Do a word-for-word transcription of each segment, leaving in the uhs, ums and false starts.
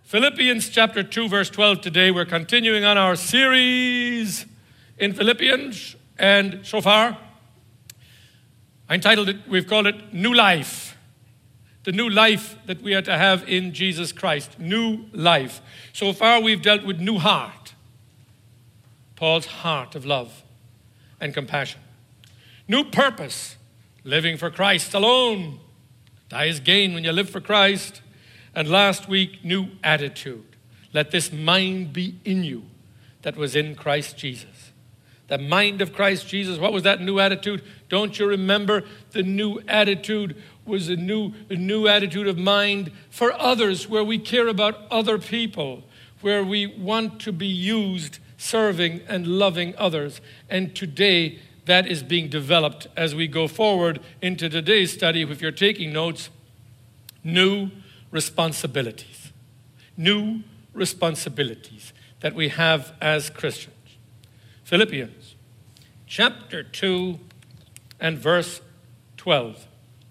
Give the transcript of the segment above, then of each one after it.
Philippians chapter two, verse twelve today. We're continuing on our series in Philippians, and so far, I entitled it, we've called it New Life. The new life that we are to have in Jesus Christ. New life. So far, we've dealt with new heart. Paul's heart of love and compassion. New purpose. Living for Christ alone. Die is gain when you live for Christ. And last week, new attitude. Let this mind be in you that was in Christ Jesus. The mind of Christ Jesus. What was that new attitude? Don't you remember? The new attitude was a new, a new attitude of mind for others, where we care about other people, where we want to be used serving and loving others. And today, that is being developed as we go forward into today's study. If you're taking notes, new responsibilities. New responsibilities that we have as Christians. Philippians chapter two and verse twelve.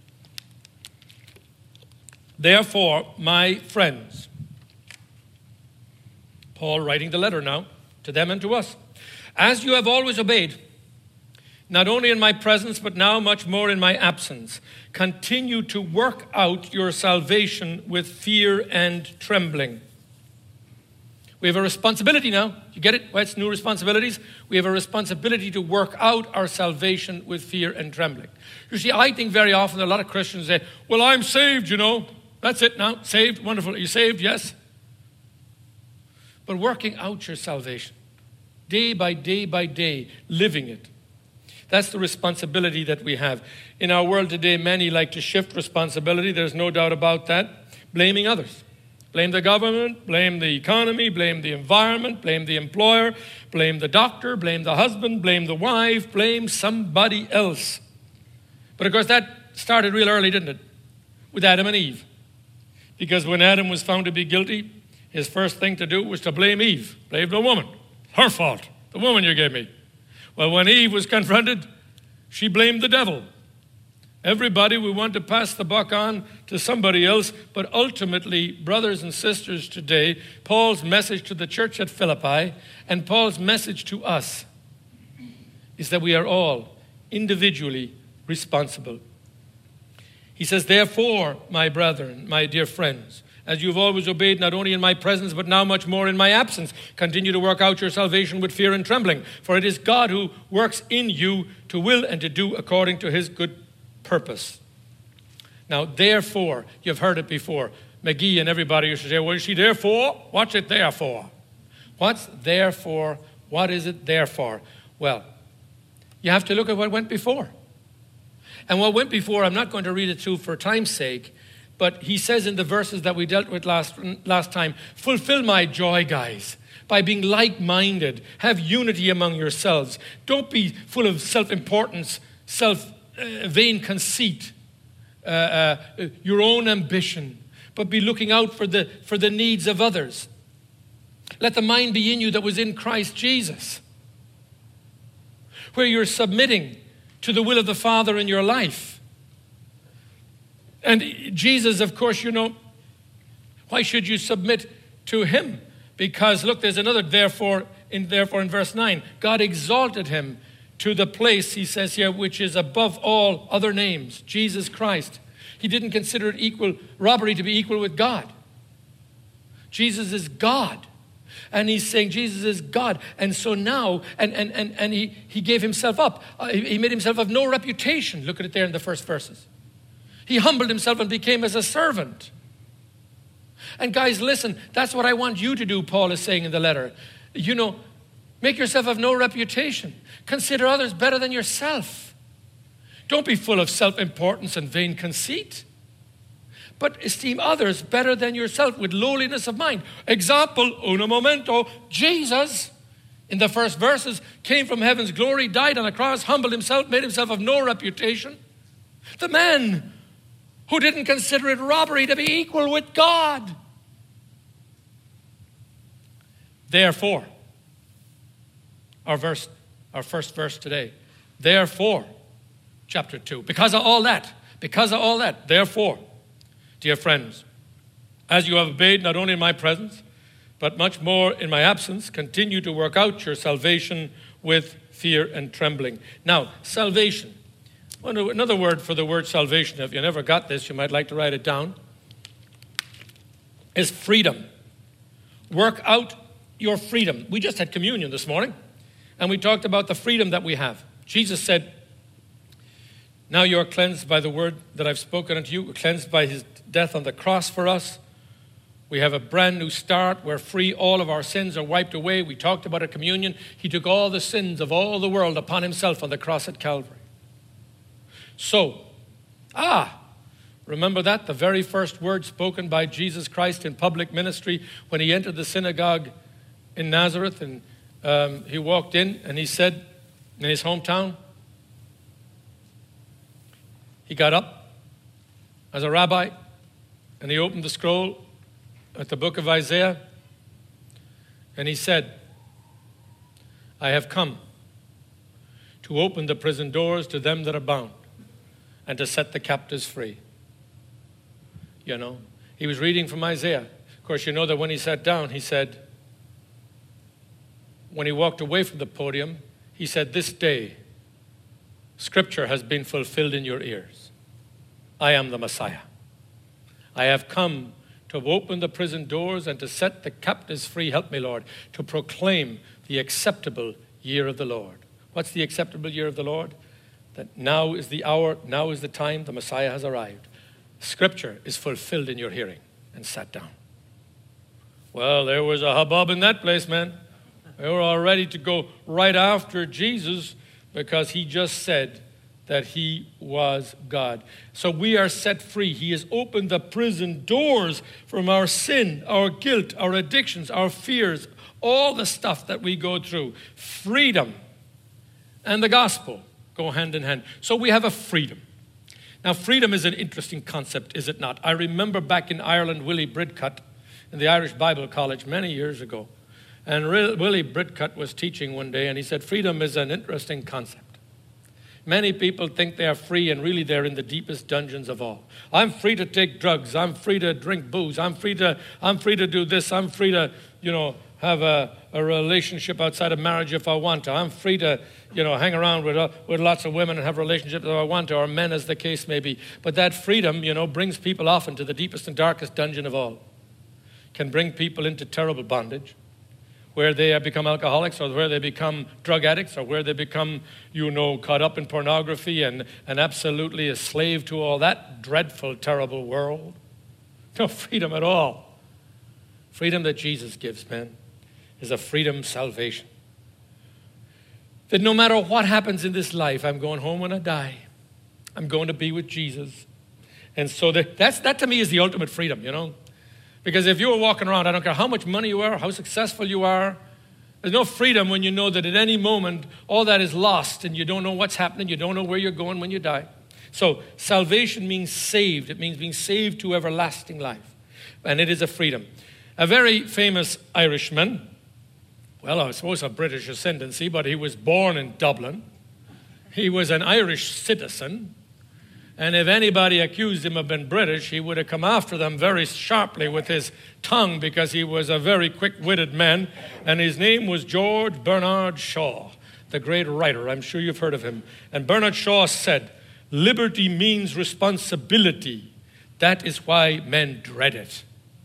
Therefore, my friends, Paul writing the letter now to them and to us, as you have always obeyed, not only in my presence, but now much more in my absence, continue to work out your salvation with fear and trembling. We have a responsibility now. You get it? Why it's new responsibilities? We have a responsibility to work out our salvation with fear and trembling. You see, I think very often a lot of Christians say, well, I'm saved, you know. That's it now. Saved. Wonderful. Are you saved? Yes. But working out your salvation, day by day by day, living it. That's the responsibility that we have. In our world today, many like to shift responsibility. There's no doubt about that. Blaming others. Blame the government, blame the economy, blame the environment, blame the employer, blame the doctor, blame the husband, blame the wife, blame somebody else. But of course that started real early, didn't it? With Adam and Eve. Because when Adam was found to be guilty, his first thing to do was to blame Eve. Blame the woman. Her fault. The woman you gave me. Well, when Eve was confronted, she blamed the devil. Everybody, we want to pass the buck on to somebody else, but ultimately, brothers and sisters today, Paul's message to the church at Philippi and Paul's message to us is that we are all individually responsible. He says, therefore, my brethren, my dear friends, as you've always obeyed, not only in my presence, but now much more in my absence, continue to work out your salvation with fear and trembling. For it is God who works in you to will and to do according to his good purpose. Now, therefore, you've heard it before. McGee and everybody used to say, what is she there for? What's it there for? What's there for? What is it there for? Well, you have to look at what went before. And what went before, I'm not going to read it through for time's sake, but he says in the verses that we dealt with last, last time, fulfill my joy, guys, by being like-minded. Have unity among yourselves. Don't be full of self-importance, self, uh, vain conceit, uh, uh, your own ambition, but be looking out for the, for the needs of others. Let the mind be in you that was in Christ Jesus, where you're submitting to the will of the Father in your life. And Jesus, of course, you know, why should you submit to him? Because, look, there's another therefore in, therefore in verse nine. God exalted him to the place, he says here, which is above all other names, Jesus Christ. He didn't consider it equal robbery to be equal with God. Jesus is God. And he's saying Jesus is God. And so now, and, and, and, and he, he gave himself up. Uh, he, he made himself of no reputation. Look at it there in the first verses. He humbled himself and became as a servant. And guys, listen, that's what I want you to do, Paul is saying in the letter. You know, make yourself of no reputation. Consider others better than yourself. Don't be full of self-importance and vain conceit, but esteem others better than yourself with lowliness of mind. Example, uno momento, Jesus, in the first verses, came from heaven's glory, died on a cross, humbled himself, made himself of no reputation. The man who didn't consider it robbery to be equal with God. Therefore, our verse, our first verse today, therefore, chapter two, because of all that, because of all that, therefore, dear friends, As you have obeyed not only in my presence, but much more in my absence, continue to work out your salvation with fear and trembling. Now, salvation. Another word for the word salvation, if you never got this, you might like to write it down, is freedom. Work out your freedom. We just had communion this morning, and we talked about the freedom that we have. Jesus said, now you are cleansed by the word that I've spoken unto you, cleansed by his death on the cross for us. We have a brand new start. We're free. All of our sins are wiped away. We talked about a communion. He took all the sins of all the world upon himself on the cross at Calvary. So, ah, remember that? The very first word spoken by Jesus Christ in public ministry when he entered the synagogue in Nazareth, and um, he walked in and he said in his hometown, he got up as a rabbi and he opened the scroll at the book of Isaiah, and he said, I have come to open the prison doors to them that are bound and to set the captives free. You know, he was reading from Isaiah. Of course, you know that when he sat down, he said, when he walked away from the podium, he said, this day, Scripture has been fulfilled in your ears. I am the Messiah. I have come to open the prison doors and to set the captives free. Help me, Lord, to proclaim the acceptable year of the Lord. What's the acceptable year of the Lord? That now is the hour, now is the time, the Messiah has arrived. Scripture is fulfilled in your hearing, and sat down. Well, there was a hubbub in that place, man. They were all ready to go right after Jesus because he just said that he was God. So we are set free. He has opened the prison doors from our sin, our guilt, our addictions, our fears, all the stuff that we go through. Freedom and the gospel go hand in hand. So we have a freedom. Now, freedom is an interesting concept, is it not? I remember back in Ireland, Willie Bridcut in the Irish Bible College many years ago. And Willie Bridcut was teaching one day, and he said, freedom is an interesting concept. Many people think they are free, and really they're in the deepest dungeons of all. I'm free to take drugs. I'm free to drink booze. I'm free to, I'm free to do this. I'm free to, you know, have a, a relationship outside of marriage if I want to. I'm free to, you know, hang around with, uh, with lots of women and have relationships if I want to, or men as the case may be. But that freedom, you know, brings people often to the deepest and darkest dungeon of all. Can bring people into terrible bondage, where they have become alcoholics, or where they become drug addicts, or where they become, you know, caught up in pornography and, and absolutely a slave to all that dreadful, terrible world. No freedom at all. Freedom that Jesus gives, man, is a freedom salvation. That no matter what happens in this life, I'm going home when I die. I'm going to be with Jesus. And so that, that's, that to me is the ultimate freedom, you know. Because if you were walking around, I don't care how much money you are, how successful you are, there's no freedom when you know that at any moment all that is lost and you don't know what's happening, you don't know where you're going when you die. So salvation means saved. It means being saved to everlasting life. And it is a freedom. A very famous Irishman, well, I suppose of British ascendancy, but he was born in Dublin. He was an Irish citizen. And if anybody accused him of being British, he would have come after them very sharply with his tongue, because he was a very quick-witted man. And his name was George Bernard Shaw, the great writer. I'm sure you've heard of him. And Bernard Shaw said, liberty means responsibility. That is why men dread it.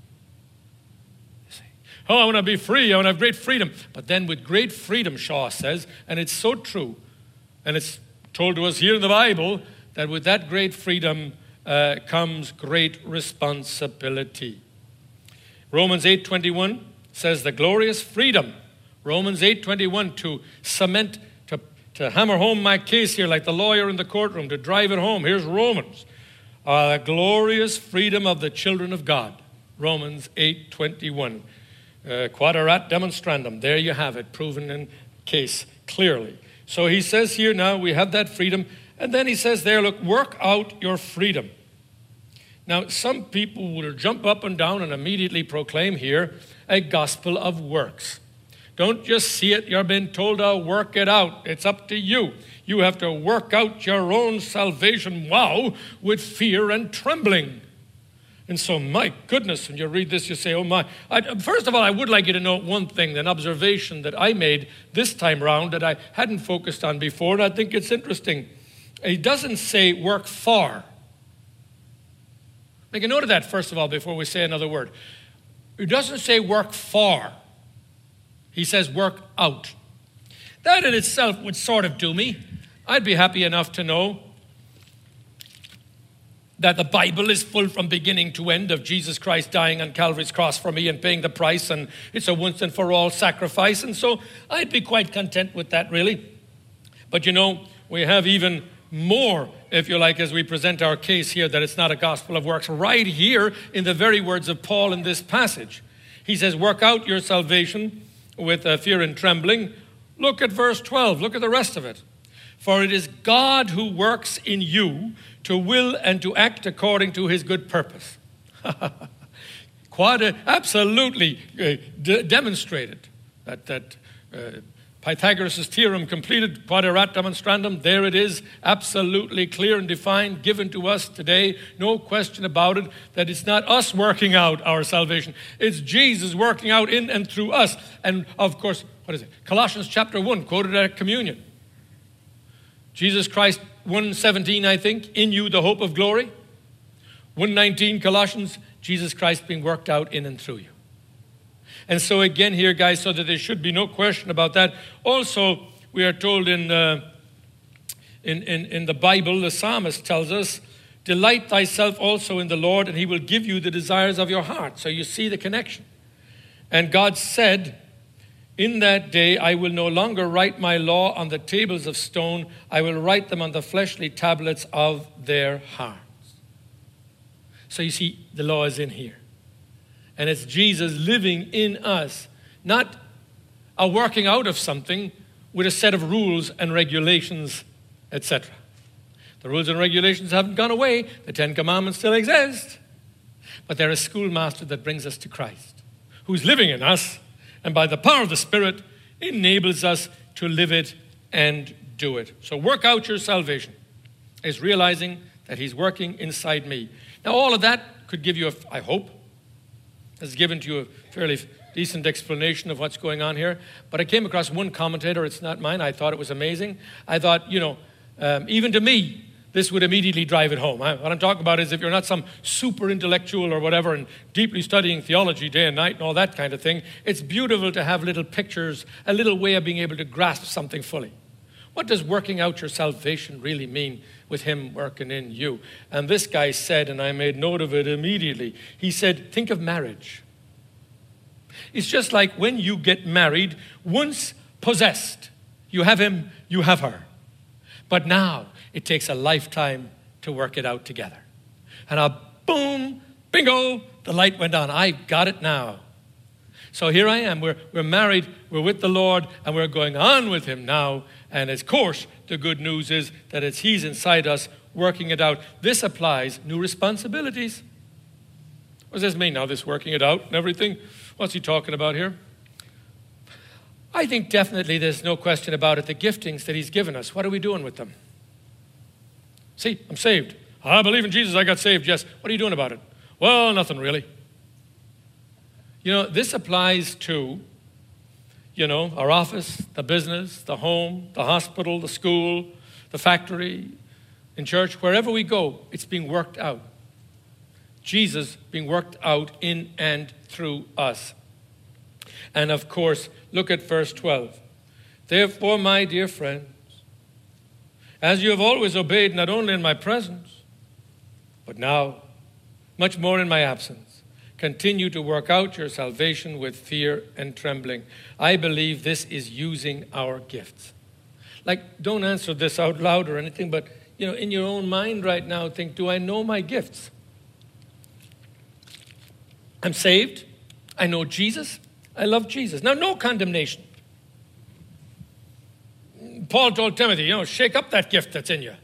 Oh, I want to be free. I want to have great freedom. But then with great freedom, Shaw says, and it's so true, and it's told to us here in the Bible, that with that great freedom uh, comes great responsibility. Romans eight twenty-one says the glorious freedom. Romans eight twenty-one, to cement, to, to hammer home my case here like the lawyer in the courtroom, to drive it home. Here's Romans. Uh, the glorious freedom of the children of God. Romans eight twenty-one. Uh, quaderat demonstrandum. There you have it, proven in case clearly. So he says here now we have that freedom. And then he says there, look, work out your freedom. Now, some people will jump up and down and immediately proclaim here a gospel of works. Don't just see it. You're being told to work it out. It's up to you. You have to work out your own salvation, wow, with fear and trembling. And so, my goodness, when you read this, you say, oh my. I, first of all, I would like you to note one thing, an observation that I made this time round that I hadn't focused on before, and I think it's interesting. He doesn't say work for. Make a note of that, first of all, before we say another word. He doesn't say work for. He says work out. That in itself would sort of do me. I'd be happy enough to know that the Bible is full from beginning to end of Jesus Christ dying on Calvary's cross for me and paying the price, and it's a once and for all sacrifice. And so I'd be quite content with that, really. But you know, we have even more, if you like, as we present our case here, that it's not a gospel of works, right here in the very words of Paul in this passage. He says, work out your salvation with uh, fear and trembling. Look at verse twelve. Look at the rest of it. For it is God who works in you to will and to act according to his good purpose. Quite a, absolutely uh, d- demonstrated that, that uh, Pythagoras' theorem completed, quaderat demonstrandum, there it is, absolutely clear and defined, given to us today, no question about it, that it's not us working out our salvation, it's Jesus working out in and through us. And of course, what is it? Colossians chapter one, quoted at communion. Jesus Christ, one seventeen, I think, in you the hope of glory. one nineteen, Colossians, Jesus Christ being worked out in and through you. And so again here, guys, so that there should be no question about that. Also, we are told in, uh, in, in, in the Bible, the psalmist tells us, delight thyself also in the Lord, and he will give you the desires of your heart. So you see the connection. And God said, in that day I will no longer write my law on the tables of stone. I will write them on the fleshly tablets of their hearts. So you see, the law is in here. And it's Jesus living in us, not a working out of something with a set of rules and regulations, et cetera. The rules and regulations haven't gone away. The Ten Commandments still exist. But they're a schoolmaster that brings us to Christ, who's living in us, and by the power of the Spirit enables us to live it and do it. So work out your salvation is realizing that he's working inside me. Now all of that could give you, a, I hope, has given to you a fairly decent explanation of what's going on here. But I came across one commentator, it's not mine, I thought it was amazing. I thought, you know, um, even to me, this would immediately drive it home. I, what I'm talking about is if you're not some super intellectual or whatever and deeply studying theology day and night and all that kind of thing, it's beautiful to have little pictures, a little way of being able to grasp something fully. What does working out your salvation really mean with him working in you? And this guy said, and I made note of it immediately, he said, think of marriage. It's just like when you get married, once possessed, you have him, you have her. But now it takes a lifetime to work it out together. And a boom, bingo, the light went on. I've got it now. So here I am. We're, we're married, we're with the Lord, and we're going on with him now. And of course, the good news is that it's he's inside us working it out. This applies new responsibilities. What does this mean now, this working it out and everything? What's he talking about here? I think definitely there's no question about it. The giftings that he's given us, what are we doing with them? See, I'm saved. I believe in Jesus, I got saved, yes. What are you doing about it? Well, nothing really. You know, this applies to, you know, our office, the business, the home, the hospital, the school, the factory, in church, wherever we go, it's being worked out. Jesus being worked out in and through us. And of course, look at verse twelve. Therefore, my dear friends, as you have always obeyed, not only in my presence, but now, much more in my absence, continue to work out your salvation with fear and trembling. I believe this is using our gifts. Like, don't answer this out loud or anything, but, you know, in your own mind right now, think, do I know my gifts? I'm saved. I know Jesus. I love Jesus. Now, no condemnation. Paul told Timothy, you know, shake up that gift that's in you.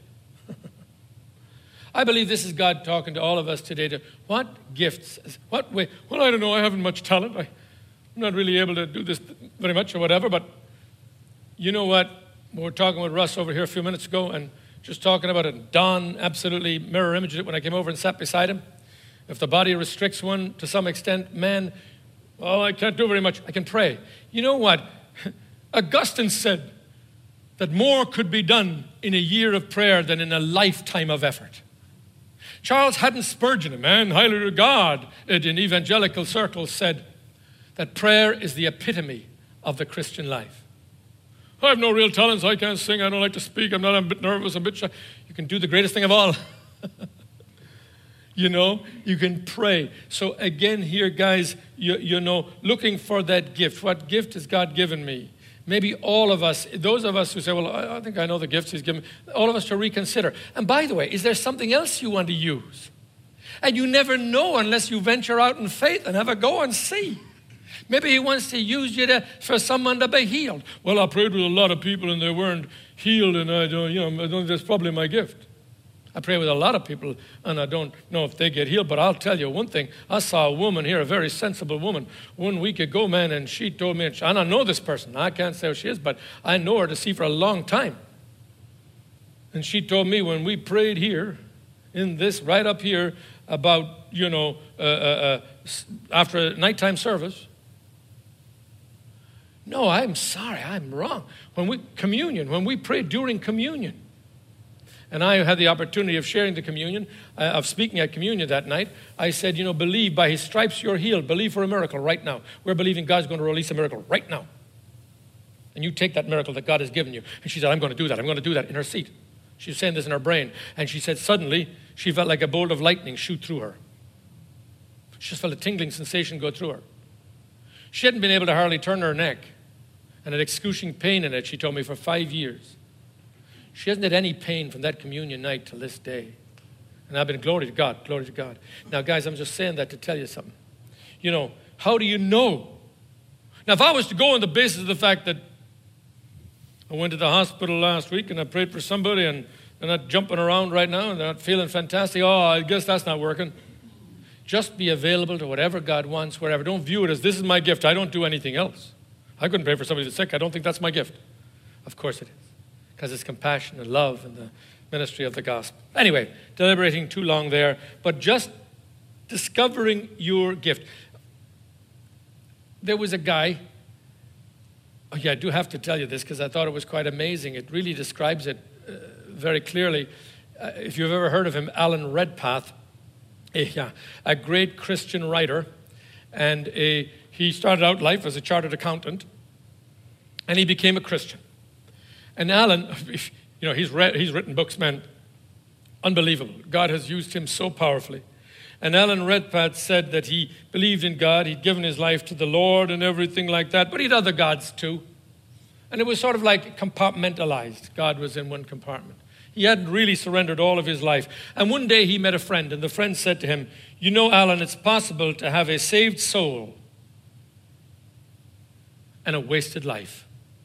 I believe this is God talking to all of us today. To what gifts? What way? Well, I don't know. I haven't much talent. I, I'm not really able to do this very much or whatever. But you know what? We were talking with Russ over here a few minutes ago and just talking about it. Don absolutely mirror imaged it when I came over and sat beside him. If the body restricts one to some extent, man, oh, I can't do very much. I can pray. You know what? Augustine said that more could be done in a year of prayer than in a lifetime of effort. Charles Haddon Spurgeon, a man highly regarded in evangelical circles, said that prayer is the epitome of the Christian life. I have no real talents. I can't sing. I don't like to speak. I'm not. I'm a bit nervous. I'm a bit shy. You can do the greatest thing of all. You know, you can pray. So again here, guys, you, you know, looking for that gift. What gift has God given me? Maybe all of us, those of us who say, well, I, I think I know the gifts he's given me, all of us to reconsider. And by the way, is there something else you want to use? And you never know unless you venture out in faith and have a go and see. Maybe he wants to use you to, for someone to be healed. Well, I prayed with a lot of people and they weren't healed, and I don't, you know, I don't, that's probably my gift. I pray with a lot of people, and I don't know if they get healed, but I'll tell you one thing. I saw a woman here, a very sensible woman, one week ago, man, and she told me, and I know this person. I can't say who she is, but I know her to see for a long time. And she told me when we prayed here, in this, right up here, about, you know, uh, uh, uh, after nighttime service. No, I'm sorry, I'm wrong. When we, communion, when we prayed during communion, and I had the opportunity of sharing the communion, uh, of speaking at communion that night. I said, you know, believe by his stripes you're healed. Believe for a miracle right now. We're believing God's going to release a miracle right now. And you take that miracle that God has given you. And she said, I'm going to do that. I'm going to do that in her seat. She was saying this in her brain. And she said suddenly she felt like a bolt of lightning shoot through her. She just felt a tingling sensation go through her. She hadn't been able to hardly turn her neck and had excruciating pain in it, she told me, for five years. She hasn't had any pain from that communion night till this day. And I've been, glory to God, glory to God. Now, guys, I'm just saying that to tell you something. You know, how do you know? Now, if I was to go on the basis of the fact that I went to the hospital last week and I prayed for somebody and they're not jumping around right now and they're not feeling fantastic, oh, I guess that's not working. Just be available to whatever God wants, wherever. Don't view it as, this is my gift. I don't do anything else. I couldn't pray for somebody that's sick. I don't think that's my gift. Of course it is. Because it's compassion and love and the ministry of the gospel. Anyway, deliberating too long there, but just discovering your gift. There was a guy, oh yeah, I do have to tell you this because I thought it was quite amazing. It really describes it uh, very clearly. Uh, if you've ever heard of him, Alan Redpath, a, yeah, a great Christian writer, and a, he started out life as a chartered accountant, and he became a Christian. And Alan, you know, he's read, he's written books, man, unbelievable. God has used him so powerfully. And Alan Redpath said that he believed in God, he'd given his life to the Lord and everything like that, but he had other gods too. And it was sort of like compartmentalized. God was in one compartment. He hadn't really surrendered all of his life. And one day he met a friend, and the friend said to him, you know, Alan, it's possible to have a saved soul and a wasted life.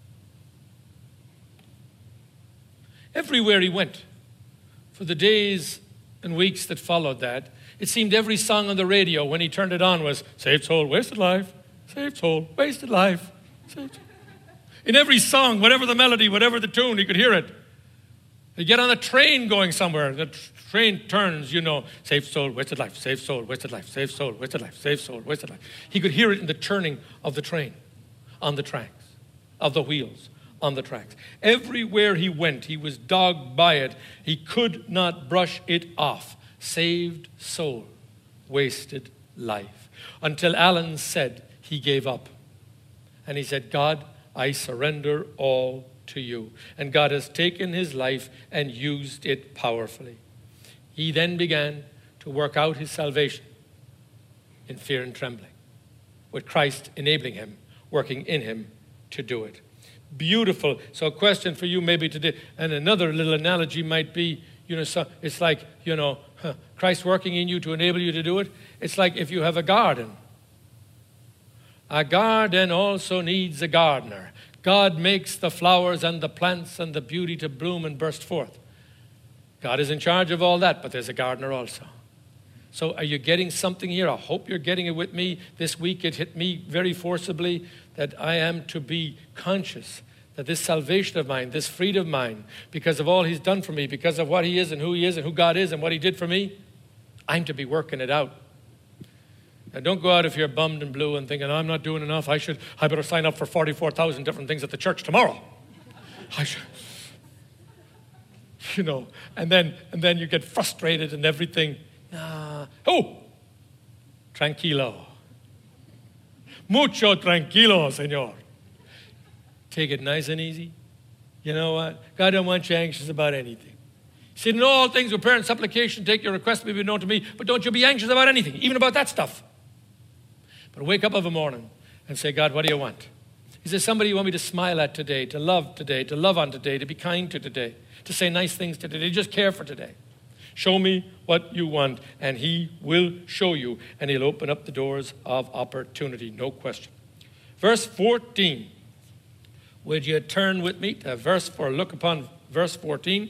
Everywhere he went, for the days and weeks that followed that, it seemed every song on the radio when he turned it on was, saved soul, wasted life, saved soul, wasted life, saved soul. In every song, whatever the melody, whatever the tune, he could hear it. He'd get on a train going somewhere. The train turns, you know, saved soul, wasted life, saved soul, wasted life, saved soul, wasted life, saved soul, wasted life. He could hear it in the turning of the train, on the tracks, of the wheels, on the tracks. Everywhere he went, he was dogged by it. He could not brush it off. Saved soul, wasted life. Until Alan said he gave up. And he said, God, I surrender all to you. And God has taken his life and used it powerfully. He then began to work out his salvation in fear and trembling, with Christ enabling him, working in him to do it. Beautiful. So a question for you maybe today, and another little analogy might be, you know, so it's like, you know, huh, Christ working in you to enable you to do it. It's like if you have a garden. A garden also needs a gardener. God makes the flowers and the plants and the beauty to bloom and burst forth. God is in charge of all that, but there's a gardener also. So are you getting something here? I hope you're getting it with me. This week it hit me very forcibly that I am to be conscious that this salvation of mine, this freedom of mine, because of all he's done for me, because of what he is and who he is and who God is and what he did for me, I'm to be working it out Now, don't go out if you're bummed and blue and thinking, I'm not doing enough. I should, I better sign up for forty-four thousand different things at the church tomorrow. I should, you know, and then, and then you get frustrated and everything. Ah, oh, tranquilo. Mucho tranquilo, Señor. Take it nice and easy. You know what? God don't want you anxious about anything. He said, in all things with prayer and supplication, take your request to be known to me, but don't you be anxious about anything, even about that stuff. But wake up of a morning and say, God, what do you want? Is there somebody you want me to smile at today, to love today, to love on today, to be kind to today, to say nice things to today, to just care for today? Show me what you want, and he will show you, and he'll open up the doors of opportunity, no question. Verse fourteen. Would you turn with me to verse four? Look upon verse fourteen.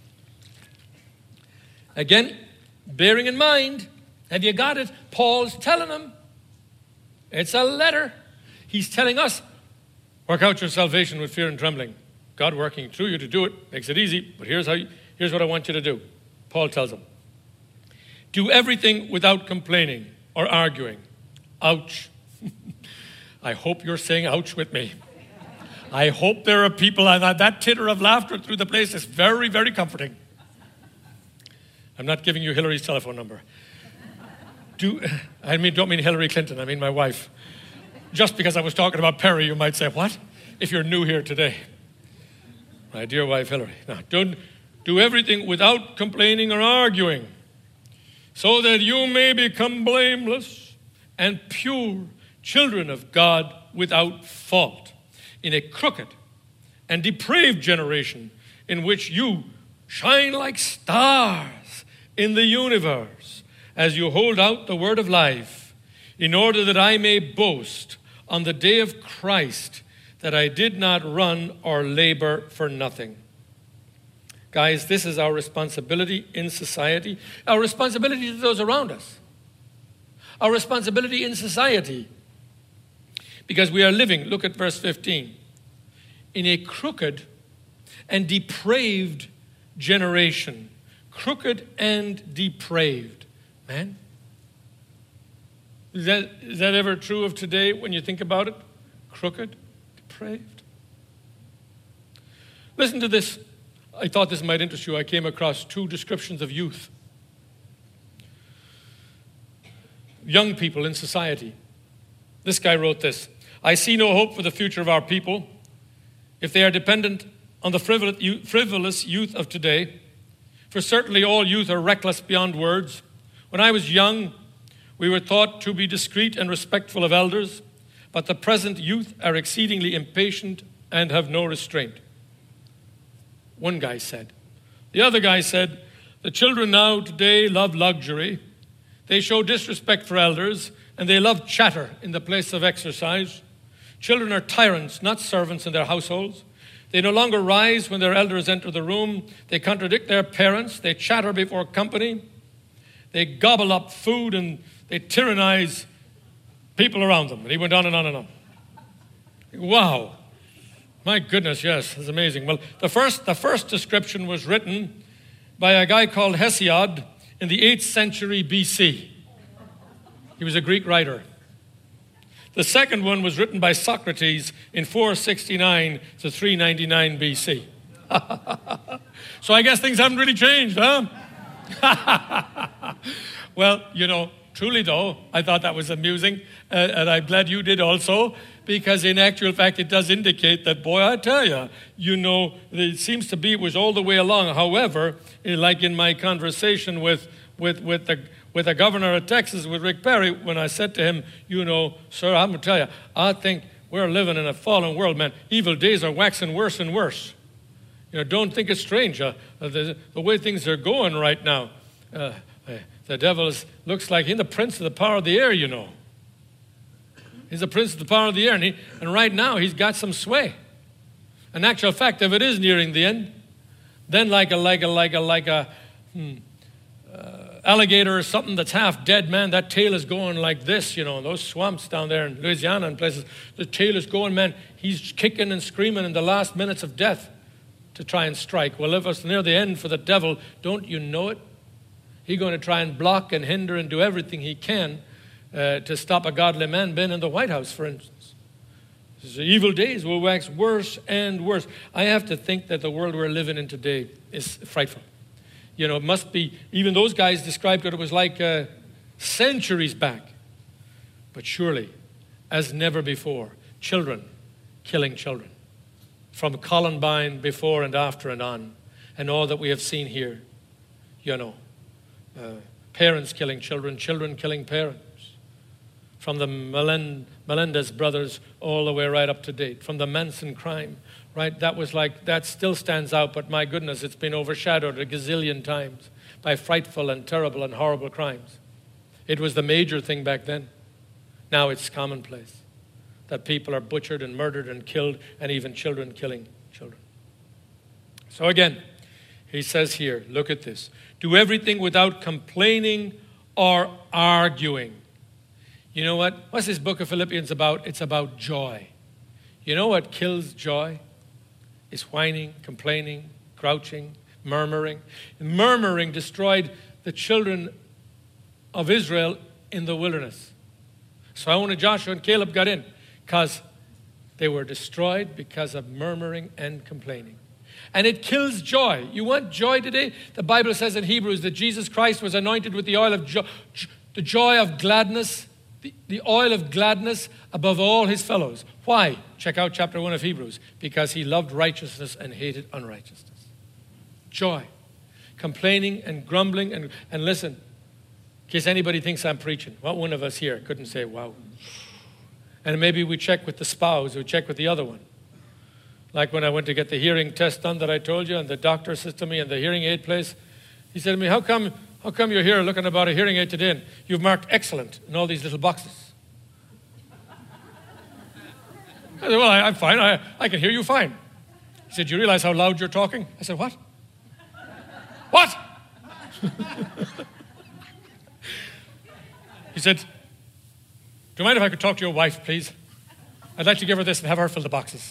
Again, bearing in mind, have you got it? Paul's telling them. It's a letter. He's telling us, work out your salvation with fear and trembling. God working through you to do it makes it easy, but here's how. You, here's what I want you to do. Paul tells them, do everything without complaining or arguing. Ouch. I hope you're saying ouch with me. I hope there are people, that, that titter of laughter through the place is very, very comforting. I'm not giving you Hillary's telephone number. Do I mean, don't mean Hillary Clinton, I mean my wife. Just because I was talking about Perry, you might say, what? If you're new here today. My dear wife, Hillary. Now, don't do everything without complaining or arguing, so that you may become blameless and pure, children of God without fault, in a crooked and depraved generation in which you shine like stars in the universe as you hold out the word of life, in order that I may boast on the day of Christ that I did not run or labor for nothing. Guys, this is our responsibility in society, our responsibility to those around us, our responsibility in society, because we are living, look at verse fifteen, in a crooked and depraved generation. Crooked and depraved. Man, is that, is that ever true of today when you think about it? Crooked, depraved. Listen to this. I thought this might interest you. I came across two descriptions of youth. Young people in society. This guy wrote this. I see no hope for the future of our people if they are dependent on the frivolous youth of today. For certainly all youth are reckless beyond words. When I was young, we were taught to be discreet and respectful of elders, but the present youth are exceedingly impatient and have no restraint. One guy said. The other guy said, the children now today love luxury. They show disrespect for elders, and they love chatter in the place of exercise. Children are tyrants, not servants in their households. They no longer rise when their elders enter the room. They contradict their parents. They chatter before company. They gobble up food, and they tyrannize people around them. And he went on and on and on. Wow. My goodness, yes, it's amazing. Well, the first, the first description was written by a guy called Hesiod in the eighth century B C. He was a Greek writer. The second one was written by Socrates in four sixty-nine to three ninety-nine B C. So I guess things haven't really changed, huh? Well, you know, truly though, I thought that was amusing, uh, and I'm glad you did also, because in actual fact it does indicate that, boy, I tell you, you know, it seems to be it was all the way along. However, like in my conversation with with with the with the governor of Texas, with Rick Perry, when I said to him, you know, sir, I'm going to tell you, I think we're living in a fallen world, man. Evil days are waxing worse and worse. You know, don't think it's strange, uh, the, the way things are going right now. Uh, the devil is, looks like he's the prince of the power of the air, you know. He's the prince of the power of the air, and, he, and right now he's got some sway. In actual fact, if it is nearing the end, then like a, like a, like a, like a, hmm, uh, alligator or something that's half dead, man, that tail is going like this, you know, those swamps down there in Louisiana and places, the tail is going, man, he's kicking and screaming in the last minutes of death to try and strike. Well, if it's near the end for the devil, don't you know it? He's going to try and block and hinder and do everything he can uh, to stop a godly man being in the White House, for instance. The evil days will wax worse and worse. I have to think that the world we're living in today is frightful. You know, it must be, even those guys described what it was like uh, centuries back. But surely, as never before, children killing children. From Columbine before and after and on, and all that we have seen here. You know, uh, parents killing children, children killing parents. From the Melend- Melendez brothers all the way right up to date. From the Manson crime, right? That was like, that still stands out, but my goodness, it's been overshadowed a gazillion times by frightful and terrible and horrible crimes. It was the major thing back then. Now it's commonplace that people are butchered and murdered and killed, and even children killing children. So again, he says here, look at this. Do everything without complaining or arguing. You know what? What's this book of Philippians about? It's about joy. You know what kills joy? It's whining, complaining, crouching, murmuring. Murmuring destroyed the children of Israel in the wilderness. So only Joshua and Caleb got in because they were destroyed because of murmuring and complaining. And it kills joy. You want joy today? The Bible says in Hebrews that Jesus Christ was anointed with the oil of joy, the joy of gladness, the, the oil of gladness above all his fellows. Why? Check out chapter one of Hebrews. Because he loved righteousness and hated unrighteousness. Joy. Complaining and grumbling. And, and listen, in case anybody thinks I'm preaching, what one of us here couldn't say, wow. And maybe we check with the spouse, we check with the other one. Like when I went to get the hearing test done that I told you, and the doctor says to me in the hearing aid place, he said to me, how come how come you're here looking about a hearing aid today and you've marked excellent in all these little boxes? I said, well, I, I'm fine. I, I can hear you fine. He said, do you realize how loud you're talking? I said, what? What? He said, do you mind if I could talk to your wife, please? I'd like to give her this and have her fill the boxes.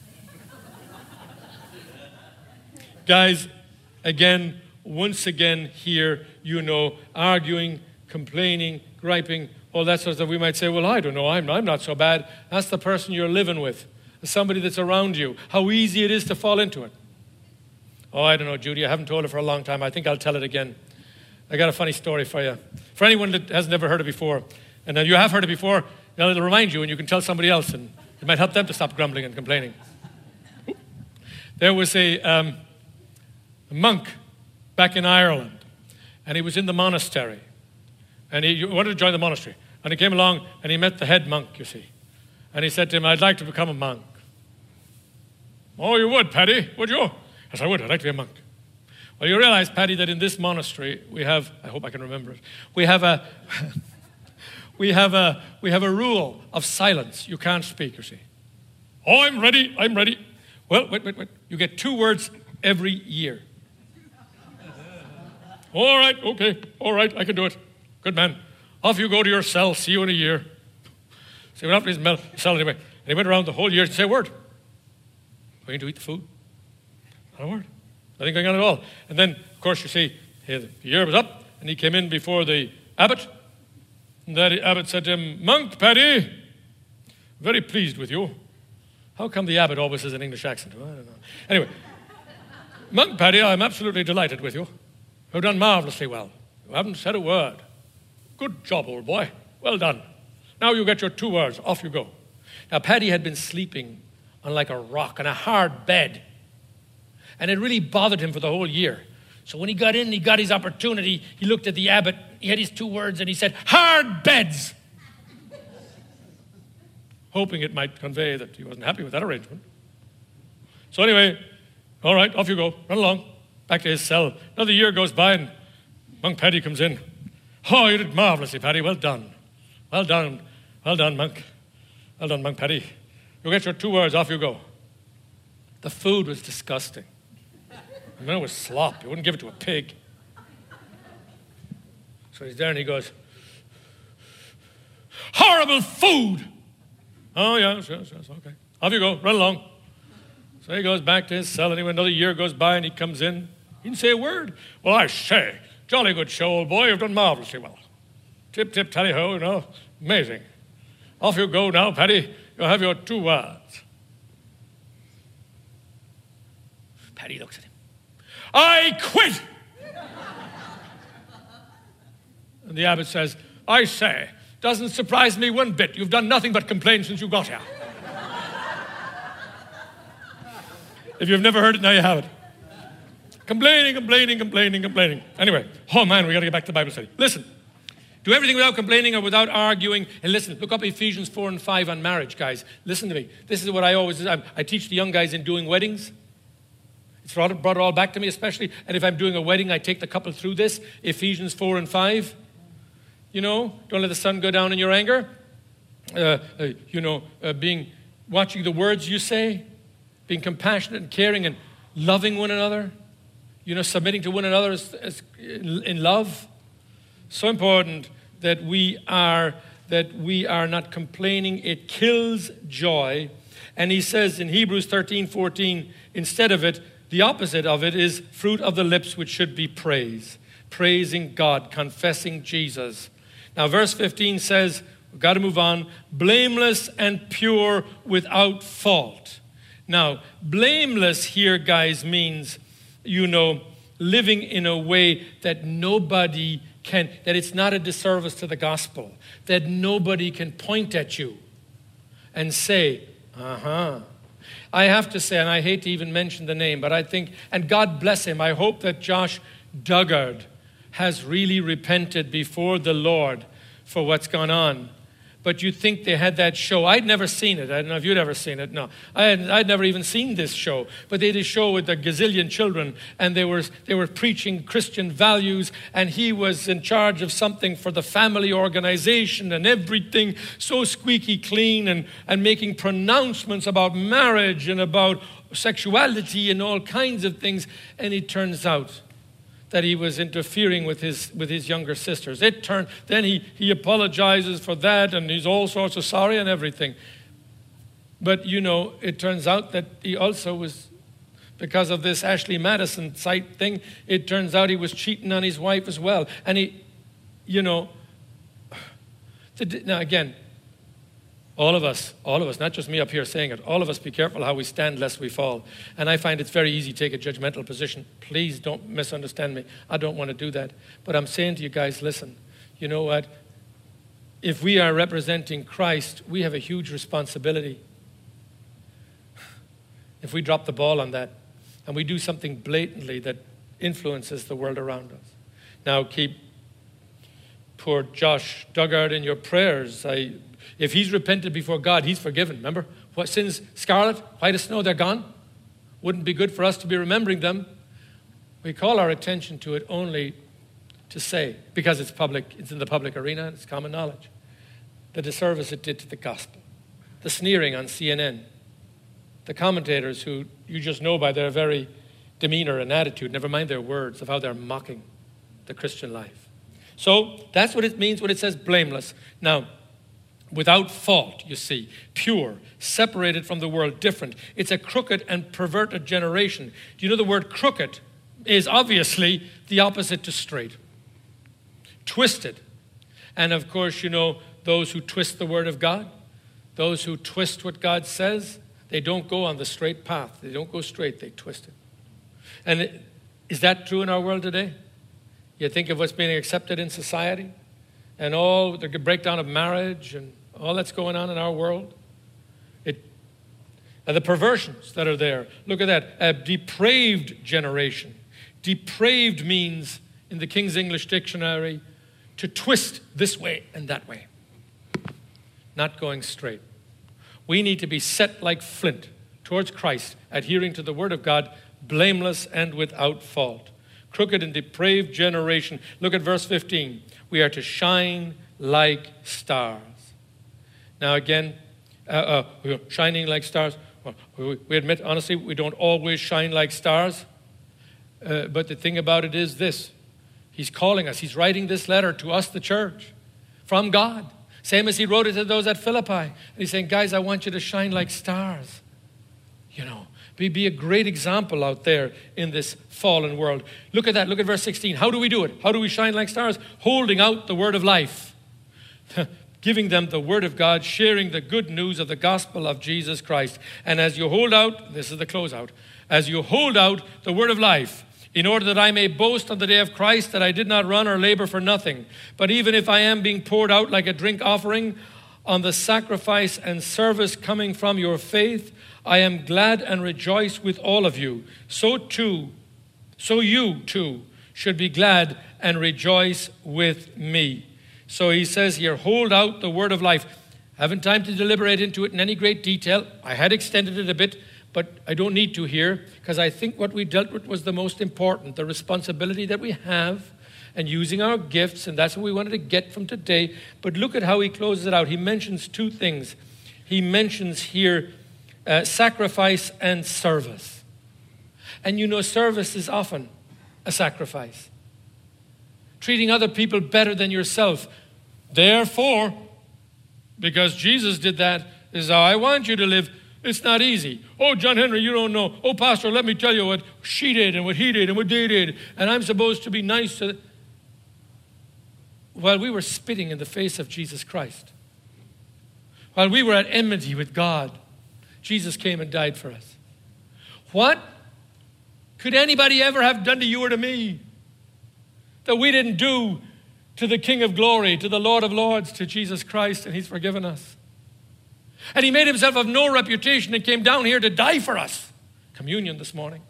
Guys, again, once again here, you know, arguing, complaining, griping, all that sort of stuff. We might say, well, I don't know, I'm, I'm not so bad. That's the person you're living with, somebody that's around you, how easy it is to fall into it. Oh, I don't know, Judy, I haven't told it for a long time. I think I'll tell it again. I got a funny story for you. For anyone that has never heard it before, and you have heard it before, it'll remind you and you can tell somebody else, and it might help them to stop grumbling and complaining. There was a... Um, A monk back in Ireland, and he was in the monastery, and he wanted to join the monastery, and he came along and he met the head monk, you see, and he said to him, I'd like to become a monk. Oh, you would, Paddy, would you? Yes, I would. I'd like to be a monk. Well, you realize, Paddy, that in this monastery we have, I hope I can remember it, we have a we have a we have a rule of silence. You can't speak, you see. Oh, I'm ready, I'm ready. Well, wait, wait, wait. You get two words every year. All right, okay, all right, I can do it. Good man. Off you go to your cell. See you in a year. So he went up to his cell anyway. And he went around the whole year to say a word. Going to eat the food. Not a word. Nothing going on at all. And then, of course, you see, the year was up, and he came in before the abbot. And that abbot said to him, Monk Paddy, very pleased with you. How come the abbot always has an English accent? Well, I don't know. Anyway, Monk Paddy, I'm absolutely delighted with you. You've done marvelously well. You haven't said a word. Good job, old boy. Well done. Now you get your two words. Off you go. Now, Paddy had been sleeping on like a rock, on a hard bed. And it really bothered him for the whole year. So when he got in, he got his opportunity. He looked at the abbot. He had his two words, and he said, hard beds. Hoping it might convey that he wasn't happy with that arrangement. So anyway, all right, off you go. Run along. Back to his cell. Another year goes by, and Monk Paddy comes in. Oh, you did marvelously, Paddy. Well done. Well done. Well done, Monk. Well done, Monk Paddy. You get your two words, off you go. The food was disgusting. I mean, it was slop. You wouldn't give it to a pig. So he's there, and he goes, horrible food! Oh, yes, yes, yes, okay. Off you go. Run along. So he goes back to his cell. Anyway, another year goes by, and he comes in. He didn't say a word. Well, I say, jolly good show, old boy. You've done marvelously well. Tip, tip, tally-ho, you know, amazing. Off you go now, Paddy. You'll have your two words. Paddy looks at him. I quit! And the abbot says, I say, doesn't surprise me one bit. You've done nothing but complain since you got here. If you've never heard it, now you have it. Complaining, complaining, complaining, complaining. Anyway, oh man, we got to get back to Bible study. Listen, do everything without complaining or without arguing. And listen, look up Ephesians four and five on marriage, guys. Listen to me. This is what I always do. I, I teach the young guys in doing weddings. It's brought it, brought it all back to me, especially. And if I'm doing a wedding, I take the couple through this. Ephesians four and five. You know, don't let the sun go down in your anger. Uh, uh, you know, uh, being, watching the words you say. Being compassionate and caring and loving one another. You know, submitting to one another as, as in, in love. So important that we are that we are not complaining. It kills joy. And he says in Hebrews thirteen fourteen, instead of it, the opposite of it is fruit of the lips, which should be praise. Praising God, confessing Jesus. Now verse fifteen says, we've got to move on, blameless and pure without fault. Now, blameless here, guys, means, you know, living in a way that nobody can, that it's not a disservice to the gospel, that nobody can point at you and say, uh-huh. I have to say, and I hate to even mention the name, but I think, and God bless him, I hope that Josh Dugard has really repented before the Lord for what's gone on. But you think they had that show. I'd never seen it. I don't know if you'd ever seen it. No, I had, I'd never even seen this show. But they did a show with a gazillion children, and they were they were preaching Christian values, and he was in charge of something for the family organization and everything, so squeaky clean, and, and making pronouncements about marriage and about sexuality and all kinds of things. And it turns out that he was interfering with his with his younger sisters. It turned, then he, he apologizes for that, and he's all sorts of sorry and everything. But, you know, it turns out that he also was, because of this Ashley Madison site thing, it turns out he was cheating on his wife as well. And he, you know, now again, all of us, all of us, not just me up here saying it, all of us be careful how we stand lest we fall. And I find it's very easy to take a judgmental position. Please don't misunderstand me. I don't want to do that. But I'm saying to you guys, listen, you know what? If we are representing Christ, we have a huge responsibility. If we drop the ball on that and we do something blatantly that influences the world around us. Now keep poor Josh Dugard in your prayers. I... If he's repented before God, he's forgiven. Remember? What sins, scarlet, white as snow, they're gone. Wouldn't be good for us to be remembering them. We call our attention to it only to say, because it's public, it's in the public arena, and it's common knowledge, the disservice it did to the gospel. The sneering on C N N. The commentators who you just know by their very demeanor and attitude, never mind their words, of how they're mocking the Christian life. So that's what it means when it says blameless. Now, without fault, you see, pure, separated from the world, different. It's a crooked and perverted generation. Do you know the word crooked is obviously the opposite to straight? Twisted. And of course, you know, those who twist the word of God, those who twist what God says, they don't go on the straight path. They don't go straight, they twist it. And it, is that true in our world today? You think of what's being accepted in society and all the breakdown of marriage and all that's going on in our world. It, and the perversions that are there. Look at that, a depraved generation. Depraved means, in the King's English Dictionary, to twist this way and that way. Not going straight. We need to be set like flint towards Christ, adhering to the Word of God, blameless and without fault. Crooked and depraved generation. Look at verse fifteen. We are to shine like stars. Now again, uh, uh, shining like stars. Well, we, we admit, honestly, we don't always shine like stars. Uh, but the thing about it is this. He's calling us. He's writing this letter to us, the church, from God. Same as he wrote it to those at Philippi. And he's saying, guys, I want you to shine like stars. You know, be, be a great example out there in this fallen world. Look at that. Look at verse sixteen. How do we do it? How do we shine like stars? Holding out the word of life. giving them the word of God, sharing the good news of the gospel of Jesus Christ. And as you hold out, this is the closeout, as you hold out the word of life, in order that I may boast on the day of Christ that I did not run or labor for nothing. But even if I am being poured out like a drink offering on the sacrifice and service coming from your faith, I am glad and rejoice with all of you. So too, so you too should be glad and rejoice with me. So he says here, hold out the word of life. I haven't time to deliberate into it in any great detail. I had extended it a bit, but I don't need to here, because I think what we dealt with was the most important, the responsibility that we have and using our gifts, and that's what we wanted to get from today. But look at how he closes it out. He mentions two things. He mentions here uh, sacrifice and service. And you know, service is often a sacrifice. Treating other people better than yourself. Therefore, because Jesus did that, is how I want you to live. It's not easy. Oh, John Henry, you don't know. Oh, Pastor, let me tell you what she did and what he did and what they did. And I'm supposed to be nice to them. While we were spitting in the face of Jesus Christ, while we were at enmity with God, Jesus came and died for us. What could anybody ever have done to you or to me that we didn't do to the King of Glory, to the Lord of Lords, to Jesus Christ, and he's forgiven us? And he made himself of no reputation and came down here to die for us. Communion this morning.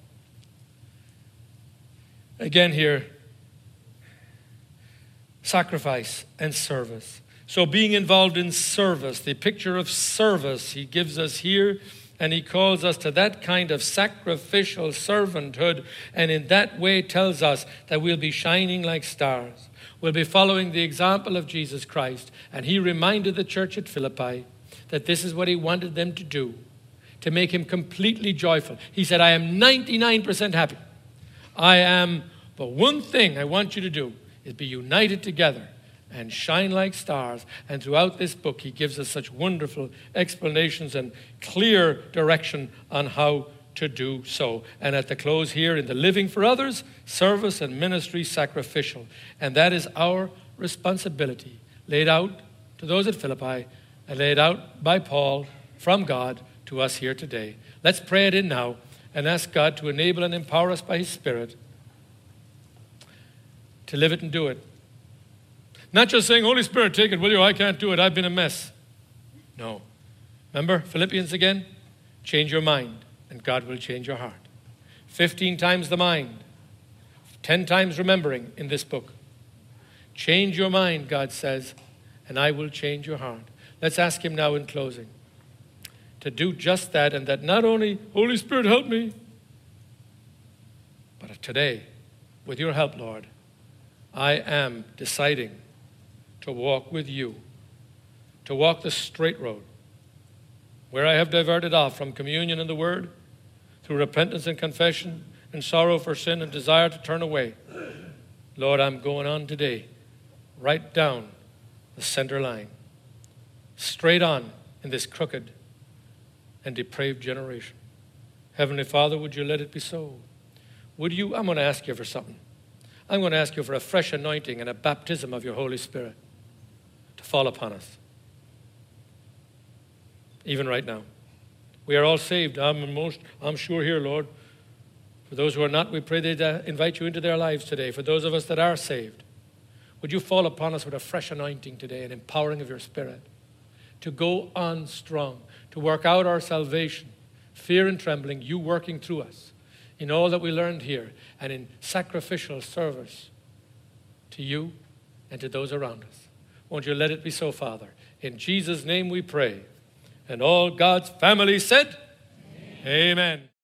Again here, sacrifice and service. So being involved in service, the picture of service he gives us here, and he calls us to that kind of sacrificial servanthood, and in that way tells us that we'll be shining like stars. We'll be following the example of Jesus Christ. And he reminded the church at Philippi that this is what he wanted them to do, to make him completely joyful. He said, I am ninety-nine percent happy. I am, but one thing I want you to do is be united together and shine like stars. And throughout this book, he gives us such wonderful explanations and clear direction on how to do so. And at the close here, in the living for others, service and ministry sacrificial. And that is our responsibility, laid out to those at Philippi and laid out by Paul from God to us here today. Let's pray it in now and ask God to enable and empower us by his Spirit to live it and do it. Not just saying, Holy Spirit, take it, will you? I can't do it. I've been a mess. No. Remember Philippians again? Change your mind, and God will change your heart. Fifteen times the mind. Ten times remembering in this book. Change your mind, God says, and I will change your heart. Let's ask him now in closing to do just that, and that not only, Holy Spirit, help me, but today, with your help, Lord, I am deciding to walk with you, to walk the straight road, where I have diverted off from communion and the word, through repentance and confession and sorrow for sin and desire to turn away. Lord, I'm going on today, right down the center line, straight on in this crooked and depraved generation. Heavenly Father, would you let it be so? Would you, I'm going to ask you for something. I'm going to ask you for a fresh anointing and a baptism of your Holy Spirit to fall upon us. Even right now. We are all saved. I'm most, I'm sure here, Lord. For those who are not, we pray they uh, invite you into their lives today. For those of us that are saved, would you fall upon us with a fresh anointing today, an empowering of your Spirit to go on strong, to work out our salvation, fear and trembling, you working through us in all that we learned here and in sacrificial service to you and to those around us. Won't you let it be so, Father? In Jesus' name we pray. And all God's family said, Amen. Amen.